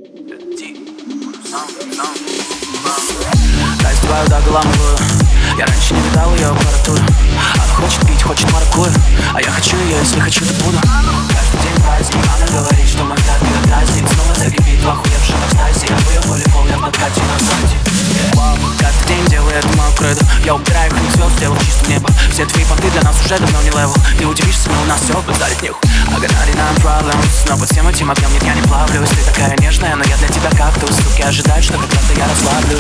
Раздеваю до головы. Я раньше не видал ее аппаратуру. Она хочет пить, хочет маракую, а я хочу ее, если хочу, то буду. Каждый день праздник, она говорит, что мой взгляд не отразит. Снова закипит в охуевшем экстазе. Я в ее волейбол, я в подкате на сайте. Каждый день делаю это мою кредо. Я убираю их звезд, делаю чистым небо. Все твои понты для нас уже давно не левел. Ты удивишься, но у нас все базарит нюх. I got 99 problems, но по всем этим огнем нет, я не плавлюсь. Ты такая нежная, но я для тебя кактус. Суки ожидают, что когда-то я расслаблюсь.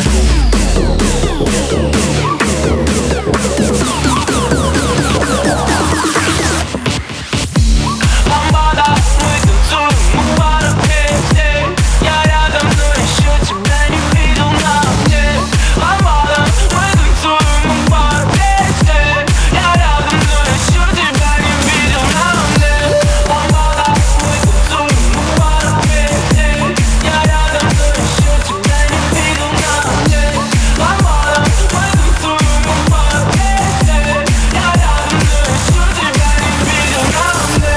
Ламбада, мы танцуем, мы в парах вместе. Я рядом, но еще тебя не видел на мне. Ламбада, мы танцуем, мы в парах вместе. Я рядом, но еще тебя не видел на мне. Ламбада, мы танцуем, мы в парах вместе. Я рядом, но еще тебя не видел на мне. Ламбада, мы танцуем, мы в парах вместе. Я рядом, но еще тебя не видел на мне.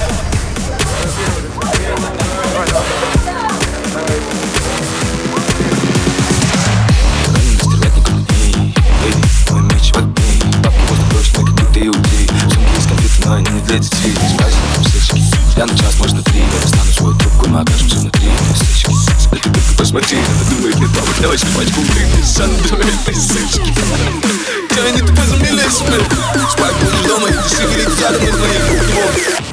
Мой меч в огне, бабки возле дождь, ноги будто иудеи. В сумке есть конфеты, но они не для детей. Не спайся, кусочки. Я на час, может на 3. Я достану свою трубку, мы окажемся внутри. Кусочки. Да ты только посмотри, она думает, нет, бабок, давай пачку ты сандует писочки. Я не тупо замиляй себе. Спать будешь дома, и ты сигарет взглядом из моих рук.